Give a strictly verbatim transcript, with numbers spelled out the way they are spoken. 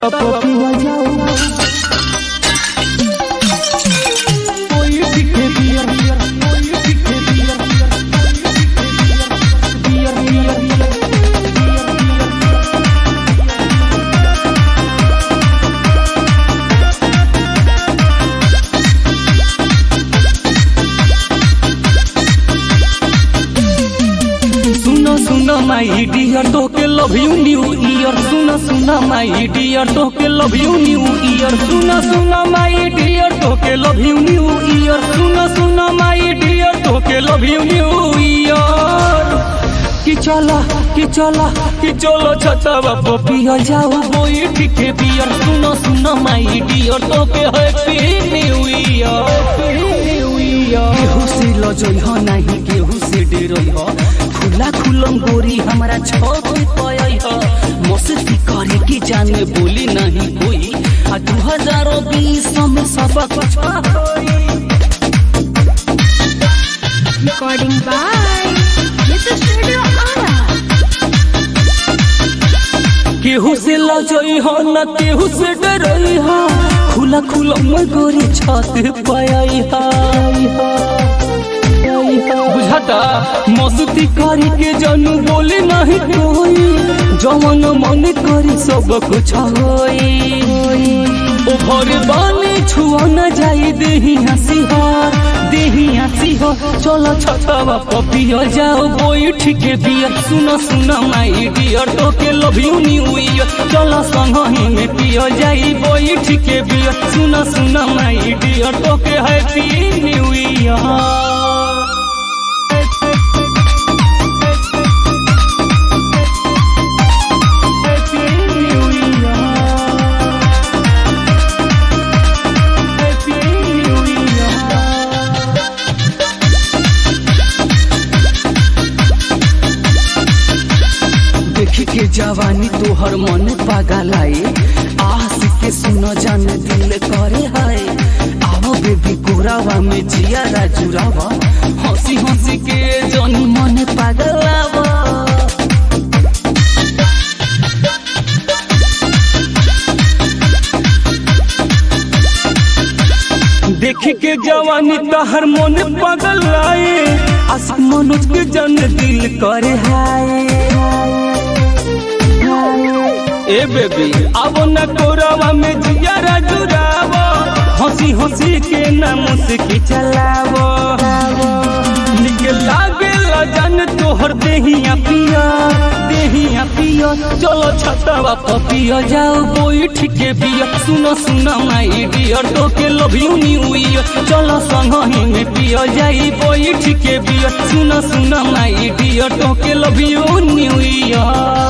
My dear, toke love you new year. Suna suna my dear, toke love you new year. Suna suna my dear, toke love you new year. Suna suna my dear, toke love you new year. कि चला कि चला कि चलो छतवा पे पिया जाओ बोई ठीके पियर. सुनो सुनो माय डियर तोके happy new year. New year केहू से लजई हो नहीं केहू से डरई हो. खुला खुलम गोरी हमारा छत पयई हो. मस्ती करे की जाने बोली नहीं कोई. आ दो हज़ार बीस में सब कुछ होई. Recording by Little Studio Ara. केहू से लजई हो न केहू से डरई हो. खुला खुला मैं गोरी छत पयई हो. बुझाता मस्ती करी के जानू बोली नहीं कोई. जवन मन करी सब कुछ होई. ओ भरे बानी छुआ न जाई देही हंसी हो देही हंसी हो. चलो छतवा पे पिया जाओ बोई ठीके पियर. सुनो सुनो माय डियर तोके लव यू न्यू ईयर. चलो संग ही में पिया जाई बोई ठीके पियर. सुनो सुनो माय डियर तोके हैप्पी न्यू ईयर. के जवानी तोहर मन पागल आए. आस के सुनो जान दिल करे हाय. आओ बेबी कोरावा में जिया राजुरावा. हंसी हंसी के जानी मन पागल आवा. देख के जवानी तोहर मन पागल आए. आशिक मनोज के जान दिल करे हाय. ए बेबी अब न कोरावा में जिया राजुरावा. हंसी हंसी के नाम से की चलावो. निकल लागे जान तोहर देहिया पिया देहिया पिया. चलो छतवा पे पिया जाओ बोई ठीके पिया. सुनो सुनो माय डियर तोके लव यू न्यू ईयर. चलो संग ही में पिया जाई बोई ठीके पिया. सुनो सुनो माय डियर तोके लव यू न्यू ईयर.